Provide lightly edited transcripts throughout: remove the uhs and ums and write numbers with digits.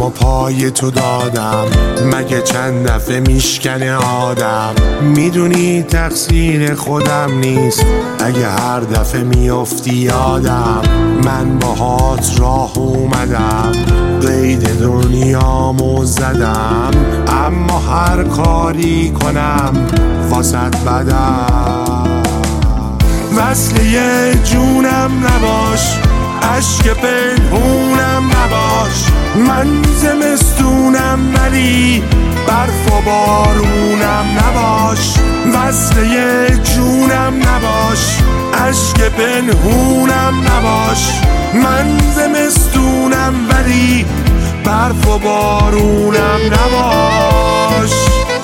دستم و پای تو دادم، مگه چند دفعه میشکنه آدم. میدونی تقصیر خودم نیست اگه هر دفعه میافتی یادم. من باهات راه اومدم، قید دنیامو زدم، اما هر کاری کنم واسط بدم. وصله جونم نباش، عشق پنهونم نباش. من زمستونم ولی برف و بارونم نباش. وصله جونم نباش، عشق پنهونم نباش. من زمستونم ولی برف و بارونم نباش.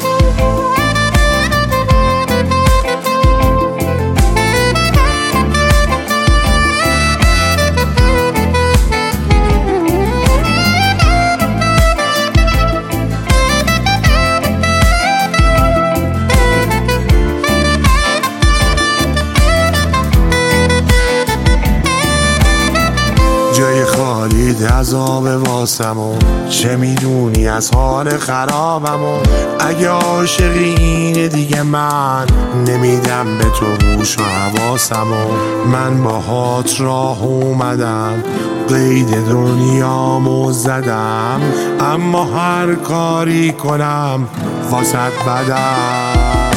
جای خالی عذاب واسمو، چه میدونی از حال خرابمو. اگه عاشقی اینه دیگه من نمیدم به تو گوش و حواسمو. من باهات راه اومدم، قید دنیامو زدم، اما هر کاری کنم واسط بدم.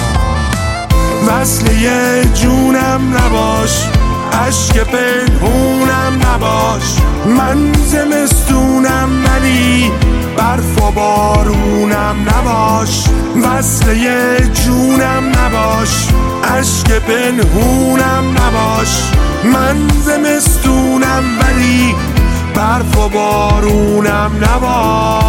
وصله جونم نباش، عشق پنهونم نباش. من زمستونم ولی برف و بارونم نباش. وصله جونم نباش، عشق پنهونم نباش. من زمستونم ولی برف و بارونم نباش.